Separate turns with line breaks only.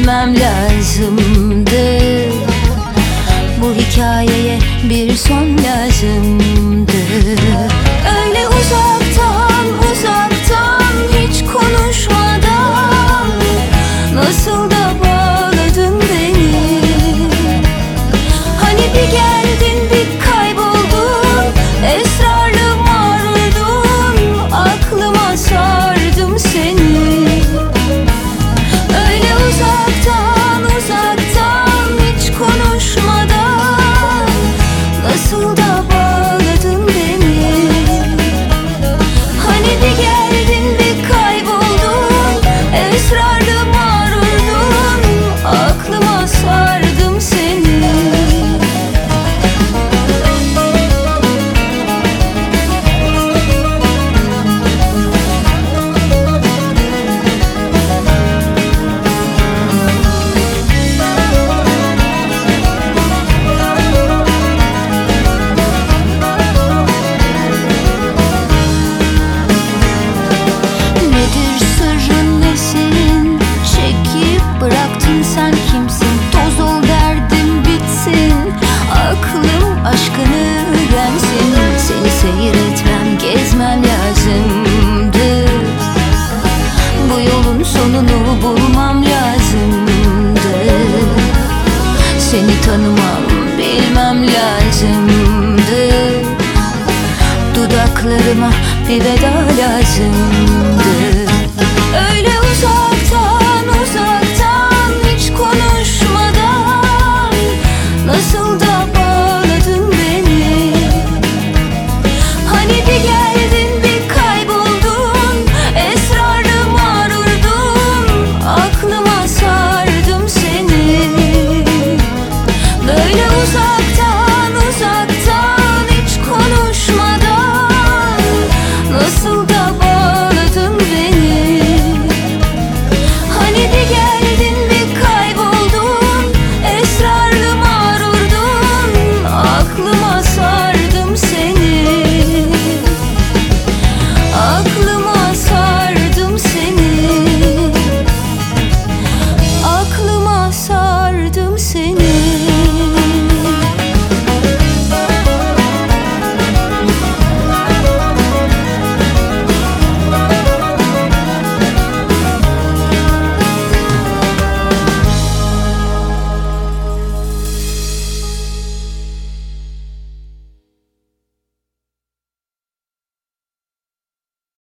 bilmem lazımdı. Bu hikayeye bir son lazımdı. Öyle uzaktan uzaktan hiç konuşmadan nasıl da bağladın beni. Hani bir geldin bir kayboldun, esrarlı mağrurdun, aklıma sardım seni. Öyle uzaktan uzaktan hiç konuşmadan nasıl da bağladın beni. Hani bir geldin bir kayboldun, esrarlı mağrurdun, aklıma sardım seni. Bıraktın sen kimsin? Toz ol derdim bitsin. Aklım aşkını öğrensin. Seni seyretmem, gezmem lazımdı. Bu yolun sonunu bulmam lazımdı. Seni tanımam, bilmem lazımdı. Dudaklarıma bir veda lazımdı. Öyle uzak